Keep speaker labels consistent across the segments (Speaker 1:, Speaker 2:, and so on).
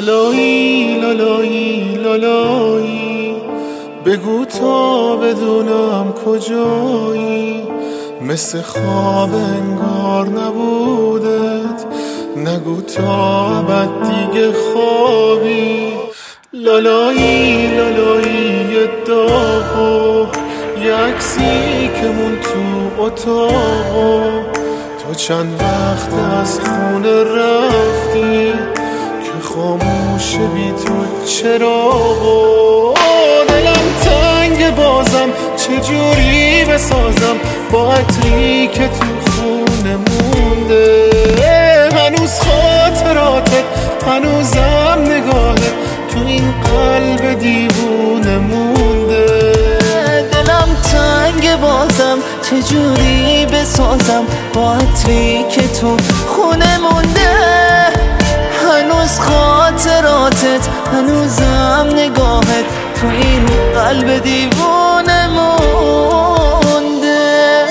Speaker 1: لالایی لالایی لالایی، بگو تا بدونم کجایی. مثل خواب انگار نبودت، نگو تا ابد دیگه خوابی. لالایی لالایی یه داغو، یه عکسی که مون تو اتاقو. تو چند وقت از خونه رفتی که خاموشه بی تو چراغو. دلم تنگ بازم چجوری بسازم با عطری که تو خونه مونده. هنوز خاطراتت، هنوزم نگاهت تو این قلب دیوونه مونده.
Speaker 2: دلم تنگ بازم چجوری بسازم با عطری که تو خونه مونده. هنوز خاطراتت، هنوزم نگاهت تو این قلب دیوونه مونده.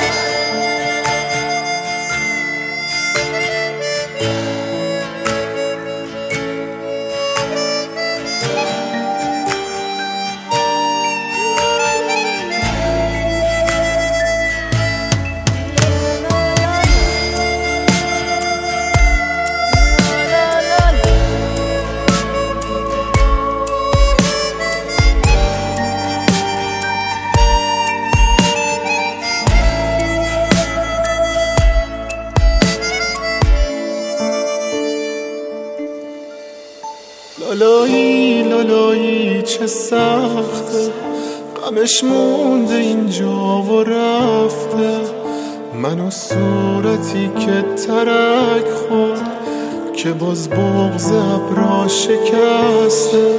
Speaker 1: لالایی لالایی چه سخته، غمش مونده اینجا و رفته. من و صورتی که ترک خورد، که باز بغض ابرا شکسته.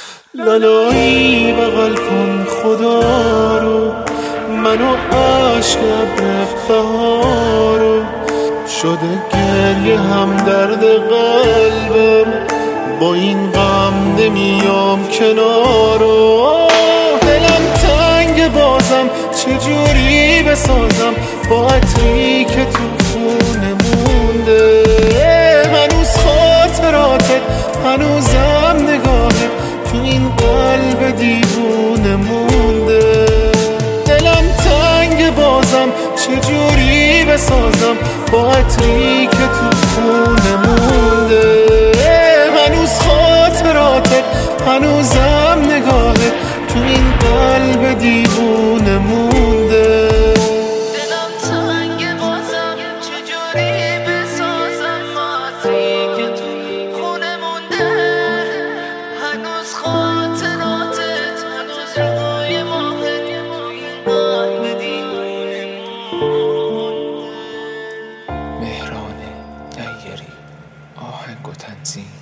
Speaker 1: لالایی بغل کن خدا رو، منو عشق ابر بهارو. شده گریه هم درد قلبم، با این غم نمیام کنارو. دلم تنگ بازم چجوری بسازم با عطری که تو خونه مونده. هنوز خاطراتت، هنوزم نگاهت تو این قلب دیوونه مونده. دلم تنگ بازم چجوری بسازم با عطری که تو خونه مونده. هنوز خاطراتت، هنوزم نگاهت تو این قلب دیوونه مونده.
Speaker 2: دلم تنگ بازم چجوری بسازم با عطری که تو خونه مونده. هنوز خاطراتت، هنوز روی ماهت تو این قلب دیوونه مونده.
Speaker 3: مهران نیری، آهنگ و تنظیم